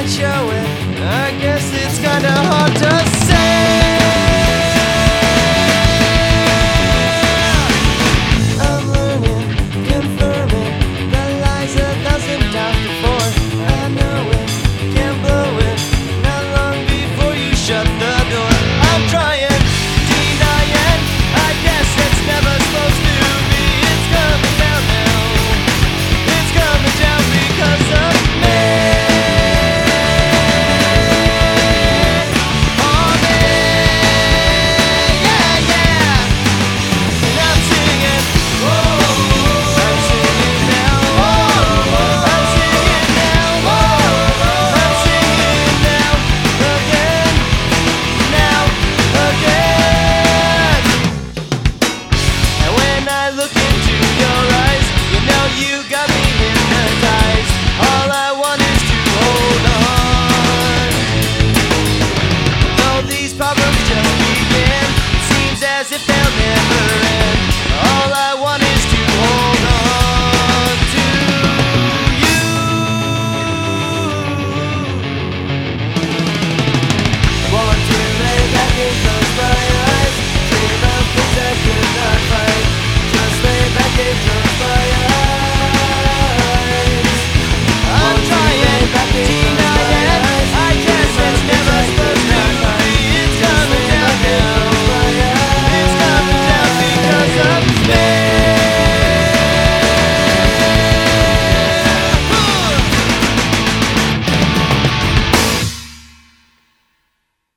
show it. I guess it's kinda hard to say. I'm learning, confirming the lies 1,000 times before. I know it, can't blow it, not long before you shut the door. I'm trying, denying, I guess it's never supposed to be. It's coming down now, it's coming down because of me. Oh, me, yeah, yeah. And I'm singing, whoa, I'm singing now, whoa, I'm singing now, whoa, I'm singing now, again, now, again. And when I look into your eyes, you know you got